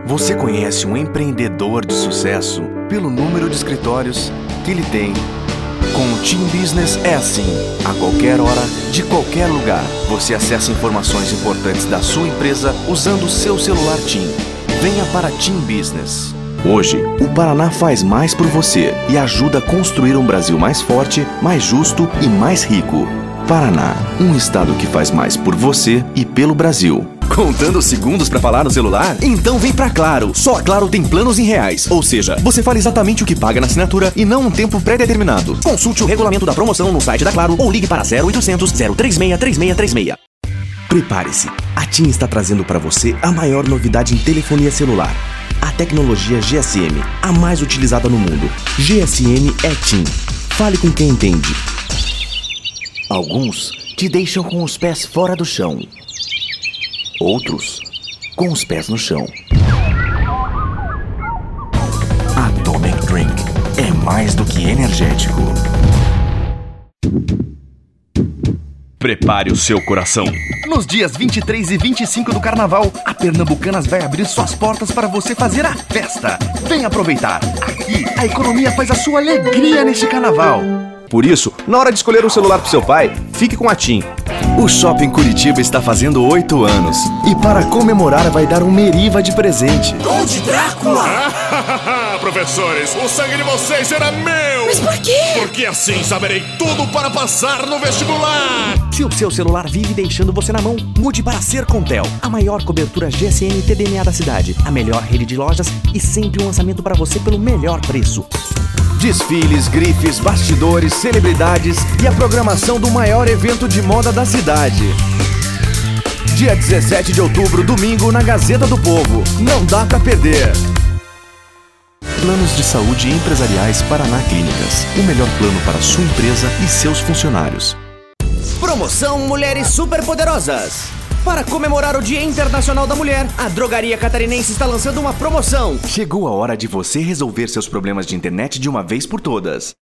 Você conhece um empreendedor de sucesso pelo número de escritórios que ele tem? Com o Team Business é assim. A qualquer hora, de qualquer lugar, você acessa informações importantes da sua empresa usando o seu celular Team. Venha para Team Business. Hoje, o Paraná faz mais por você e ajuda a construir um Brasil mais forte, mais justo e mais rico. Paraná, um estado que faz mais por você e pelo Brasil. Contando segundos pra falar no celular? Então vem pra Claro. Só a Claro tem planos em reais. Ou seja, você fala exatamente o que paga na assinatura e não um tempo pré-determinado. Consulte o regulamento da promoção no site da Claro ou ligue para 0800 036 3636. Prepare-se. A TIM está trazendo para você a maior novidade em telefonia celular. A tecnologia GSM, a mais utilizada no mundo. GSM é TIM. Fale com quem entende. Alguns te deixam com os pés fora do chão. Outros, com os pés no chão. Atomic Drink é mais do que energético. Prepare o seu coração. Nos dias 23 e 25 do Carnaval, a Pernambucanas vai abrir suas portas para você fazer a festa. Vem aproveitar. Aqui, a economia faz a sua alegria neste Carnaval. Por isso, na hora de escolher um celular pro seu pai, fique com a TIM. O Shopping Curitiba está fazendo 8 anos. E para comemorar vai dar um Meriva de presente. Conde Drácula! Professores, o sangue de vocês será meu! Mas por quê? Porque assim saberei tudo para passar no vestibular! Se o seu celular vive deixando você na mão, mude para Sercontel. A maior cobertura GSM TDMA da cidade, a melhor rede de lojas e sempre um lançamento para você pelo melhor preço. Desfiles, grifes, bastidores, celebridades e a programação do maior evento de moda da cidade. Dia 17 de outubro, domingo, na Gazeta do Povo. Não dá pra perder. Planos de saúde empresariais Paraná Clínicas. O melhor plano para sua empresa e seus funcionários. Promoção Mulheres Superpoderosas. Para comemorar o Dia Internacional da Mulher, a Drogaria Catarinense está lançando uma promoção. Chegou a hora de você resolver seus problemas de internet de uma vez por todas.